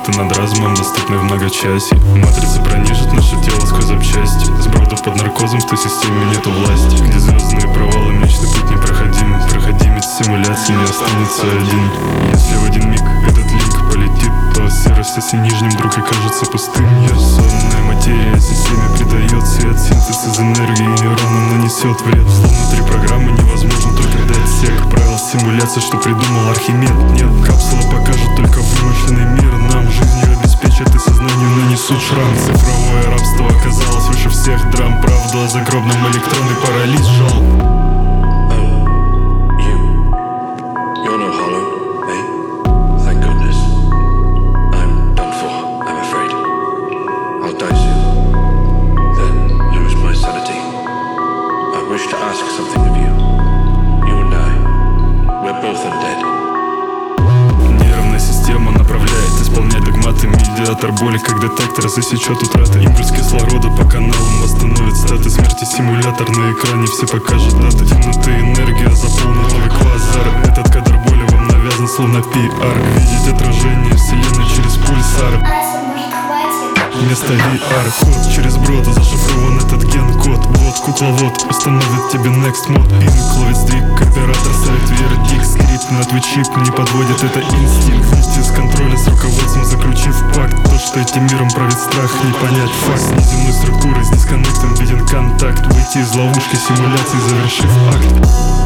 Работа над разумом, доступны в многочасье. Матрица пронижит наше тело сквозь запчасти. Сброду под наркозом, в той системе нету власти, где звездные провалы, млечный путь непроходим. Проходимец симуляции не останется один. Если в один миг этот линк полетит, то серость оси нижним вдруг и кажется пустым. Я сонная материя системе придает свет. Синтез из энергии нейронам нанесет вред. Словно внутри программы невозможно только дать сек правил симуляции, что придумал Архимед. Нет, капсула покажет только вымышленный мир. Нам жизнью обеспечат и сознанию нанесут шрам. Цифровое рабство оказалось выше всех драм. Правда о загробном электронный паралич жал. Нервная система направляет, исполняет догматы. Медиатор боли, как детектор, засечет утраты. Импульс кислорода по каналам восстановит статы смерти. Симулятор на экране, все покажет даты. Темноты, энергия заполнит новый квазар. Этот кадр боли вам навязан, словно пиар. Видеть отражение вселенной через пульсар. Вместо VR ход через брод, зашифрован этот ген-код. Вот, кукловод, установит тебе next mod. Инк ловит сдвиг, оператор ставит вердикт. Скрипт на твой чип не подводит, это инстинкт. Вместе с контролем, с руководством заключив пакт. То, что этим миром правит страх, не понять факт. С неземной структурой, с дисконнектом виден контакт. Выйти из ловушки симуляции, завершив акт.